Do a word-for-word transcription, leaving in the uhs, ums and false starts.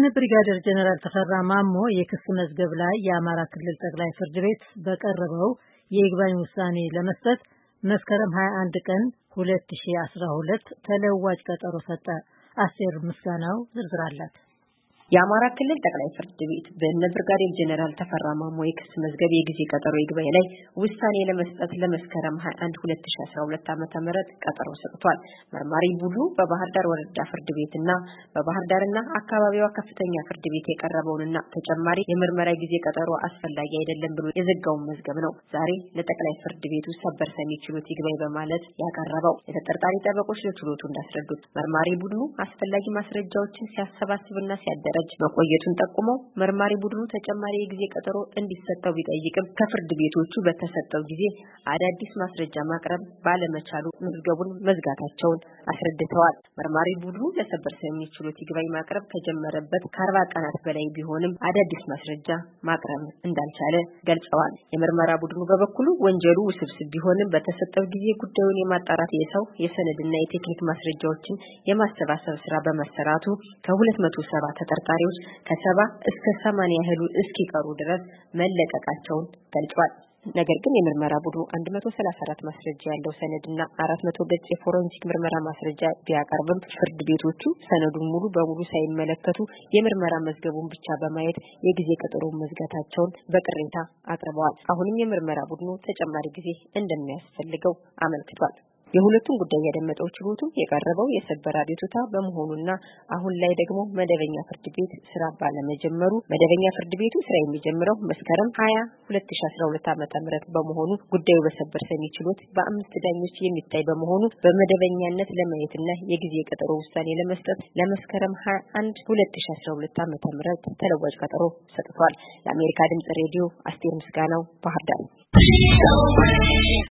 በእነ ብሪጋዴር ጀነራል ተፈራ ማሞ የክስ መዝገብ ላይ የአማራ ክልል ጠቅላይ ፍርድ ቤት በቀረበው የይግባኝ ውሳኔ ለመስጠት መስከረም ሃያ አንድ ቀን ሁለት ሺህ አስራ ሁለት ተለዋጭ ቀጠሮ ሰጠ። አስቴር ምስጋናው ዝርዝር አላት። የአማራ ክልል ጠቅላይ ፍርድ ቤት በእነ ብርጋዴር ጀነራል ተፈራ ማሞ የክስ መዝገብ የጊዜ ቀጠሮ ይግባኝ ላይ ውሳኔ ለመስጠት ለመስከረም ሃያ አንድ ሁለት ሺህ አስራ ሁለት ዓመተ ምህረት ቀጠሮ ሰጥቷል። መርማሪ ቡድኑ በባህር ዳር ወረዳ ፍርድ ቤትና በባህር ዳርና አካባቢዋ ከፍተኛ ፍርድ ቤት የቀረበውንና ተጨማሪ የምርመራ ጊዜ ቀጠሮ አስፈላጊ አይደለም ብሎ የዘጋውን መዝገብ ነው ዛሬ ለጠቅላይ ፍርድ ቤቱ ሰበር ሰሚ ችሎት ይግባኝ በማለት ያቀረበው። የተጠርጣሪ ጠበቆች ለችሎቱ እንዳስረዱት መርማሪ ቡድኑ አስፈላጊ ማስረጃዎችን ሲያሰባስብና ሲያደራጅ መቆየቱን ጠቁመው መርማሪ ቡድኑ ተጨማሪ የጊዜ ቀጠሮ እንዲሰጠው ቢጠይቅም ከፍርድ ቤቶቹ በተሰጠው ጊዜ አዳዲስ ማስረጃ ማቅረብ ባለመቻሉ መዝገቡን መዝጋታቸውን አስረድተዋል። መርማሪ ቡድኑ ለሰበር ሰሚ ችሎት ይግባኝ ማቅረብ ከጀመረበት ከአርባ ቀናት በላይ ቢሆንም አዳዲስ ማስረጃ ማቅረብ እንዳልቻለ ገልጸዋል። የምርመራ ቡድኑ በበኩሉ ወንጀሉ ውስብስብ ቢሆንም በተሰጠው ጊዜ ጉዳዩን የማጣራት የሰው የሰነድና የቴክኒክ ማስረጃዎችን የማሰባሰብ ስራ በመሰራቱ ከሁለት መቶ ሰባ ተጠርጣሪዎች ከሰባ እስከ ሰማንያ ያህሉ እስኪቀሩ ድረስ መለቀቃቸውን ገልጿል። ነገር ግን የምርመራ ቡድኑ አንድ መቶ ሰላሳ አራት ማስረጃ ያለው ሰነድና አራት መቶ ገጽ የፎረንሲክ ምርመራ ማስረጃ ቢያቀርብም ፍርድ ቤቶቹ ሰነዱን ሙሉ በሙሉ ሳይመለከቱ የምርመራ መዝገቡን ብቻ በማየት የጊዜ ቀጠሮ መዝጋታቸውን በቅሬታ አቅርበዋል። አሁንም የምርመራ ቡድኑ ተጨማሪ ጊዜ እንደሚያስፈልገው አመልክቷል። የሁለቱም ጉዳይ ያደመጠው ችሎቱ የቀረበው የሰበር አቤቱታ በመሆኑና አሁን ላይ ደግሞ መደበኛ ፍርድ ቤት ስራ ባለመጀመሩ መደበኛ ፍርድ ቤቱ ስራ የሚጀምረው መስከረም ሃያ ሁለት ሺህ አስራ ሁለት ዓመተ ምህረት በመሆኑ ጉዳዩ በሰበር ሰሚ ችሎት በአምስት ዳኞች የሚታይ በመሆኑ በመደበኛነት ለማየትና የጊዜ ቀጠሮ ውሳኔ ለመስጠት ለመስከረም ሃያ አንድ ሁለት ሺህ አስራ ሁለት ዓመተ ምህረት ተለዋጭ ቀጠሮ ሰጥቷል። ለአሜሪካ ድምጽ ሬዲዮ አስቴር ምስጋናው ባህር ዳር።